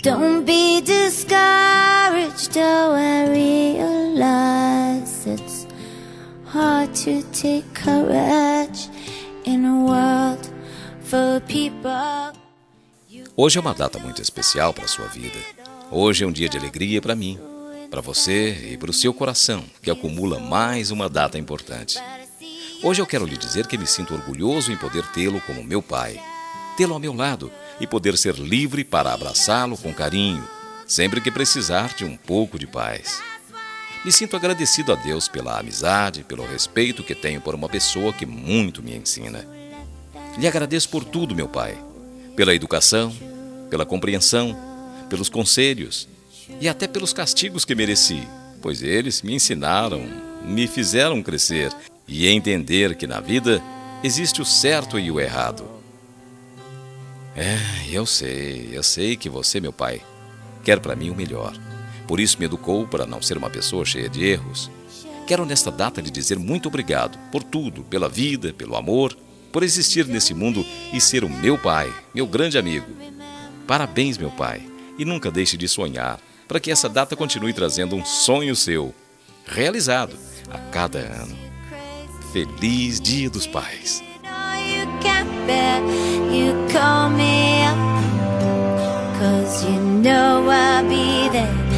Don't be discouraged, though I realize it's hard to take courage in a world full of people. Hoje é uma data muito especial para a sua vida. Hoje é um dia de alegria para mim, para você e para o seu coração, que acumula mais uma data importante. Hoje eu quero lhe dizer que me sinto orgulhoso em poder tê-lo como meu pai, tê-lo ao meu lado e poder ser livre para abraçá-lo com carinho, sempre que precisar de um pouco de paz. Me sinto agradecido a Deus pela amizade, pelo respeito que tenho por uma pessoa que muito me ensina. Lhe agradeço por tudo, meu pai, pela educação, pela compreensão, pelos conselhos e até pelos castigos que mereci, pois eles me ensinaram, me fizeram crescer e entender que na vida existe o certo e o errado. Eu sei que você, meu pai, quer para mim o melhor. Por isso me educou para não ser uma pessoa cheia de erros. Quero nesta data lhe dizer muito obrigado por tudo, pela vida, pelo amor, por existir nesse mundo e ser o meu pai, meu grande amigo. Parabéns, meu pai, e nunca deixe de sonhar, para que essa data continue trazendo um sonho seu, realizado a cada ano. Feliz Dia dos Pais! You call me up, 'cause you know I'll be there.